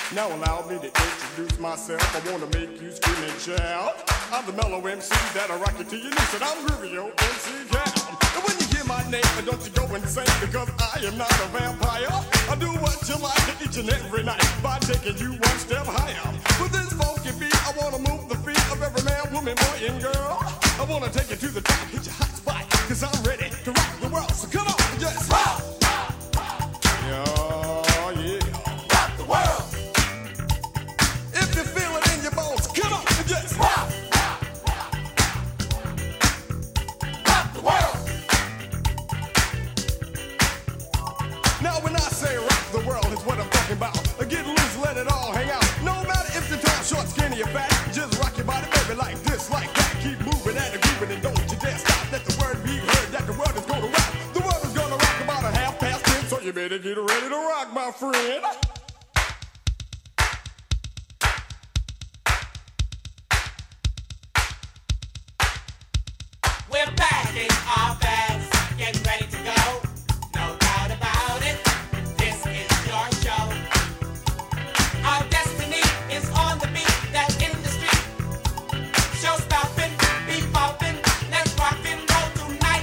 Now allow me to introduce myself. I wanna make you scream and shout. I'm the mellow MC that'll rock you till you lose it. I'm Groovy, your MC Cal. And when you hear my name, don't you go insane, because I am not a vampire. I do what you like each and every night by taking you one step higher. With this funky beat, I wanna move the feet of every man, woman, boy, and girl. I wanna take you to the top, hit your hot spot, cause I'm ready to rock the world. So come on, just rock! Oh, yeah. Rock the world! If you feel it in your bones, come on, just rock! Rock the world! Now when I say rock the world is what I'm talking about. Get loose, let it all hang out. No matter if you're tall, short, skinny, or fat, just rock your body, baby, like this, like that. Keep moving and grooving and don't you dare stop. Let the word be heard that the world is gonna rock. The world is gonna rock about 10:30, so you better get ready to rock, my friend. We're packing our bags, getting ready to go. No doubt about it, this is your show. Our destiny is on the beat, that's in the street. Show stopping, beat popping, let's rock and roll tonight.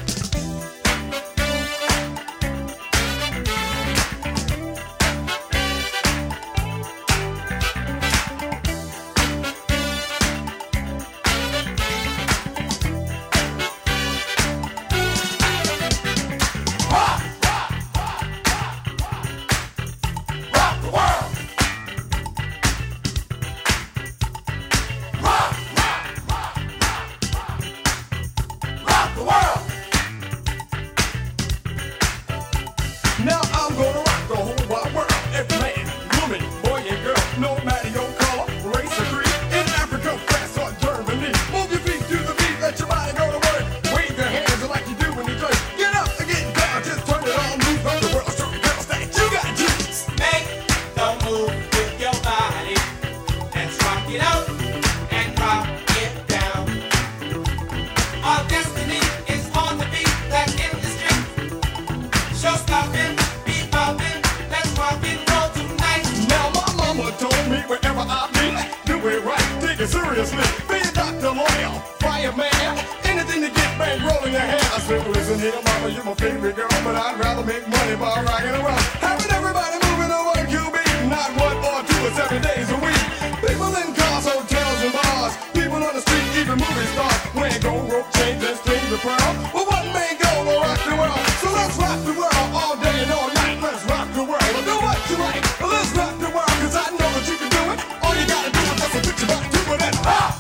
Now I'm gonna rock the whole wide world. Every man, woman, boy, and girl, no matter your color, race, or creed. In Africa, France, or Germany, move your feet to the beat, let your body go to work. Wave your hands like you do when you drink. Get up and get down, just turn it on, move on the world, show the girls that you got juice. Make the move with your body. Let's rock it out and rock it down. Our destiny is on the beat, that's in the street. Show stopping, beat popping, let's rock and roll tonight. Now my mama told me wherever I be, do it right, take it seriously. Be a doctor, lawyer, fireman, anything to get bang rolling your hair. I said, listen here, mama, you're my favorite girl, but I'd rather make money by rocking around. Having everybody moving on one QB, not 1 or 2 or 7 days a week. People in cars, hotels, and bars, people on the street, even movie stars, wearing gold rope chains and strings of pearl. Well, one man go will rock the world, so let's rock the world all day and all night. Let's rock the world, do what you like. Let's rock the world, cause I know that you can do it. All you gotta do is just put your body to it and rock.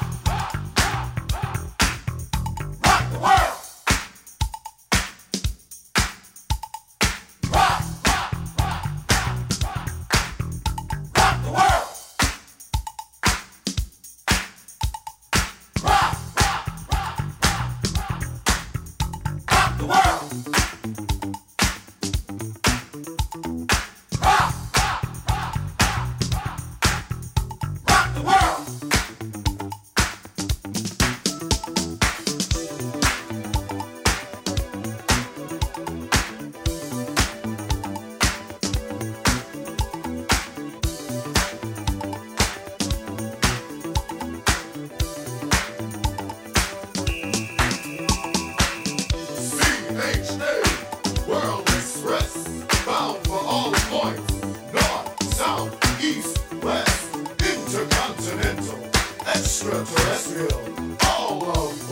Rock the world. Rock, rock, rock, rock, rock. Rock the world. Rock, rock, rock, rock, rock. Rock the world. Rock, rock, rock, rock, rock. Rock the world. CHA, World Express, bound for all points, north, south, east, west, intercontinental, extraterrestrial, all of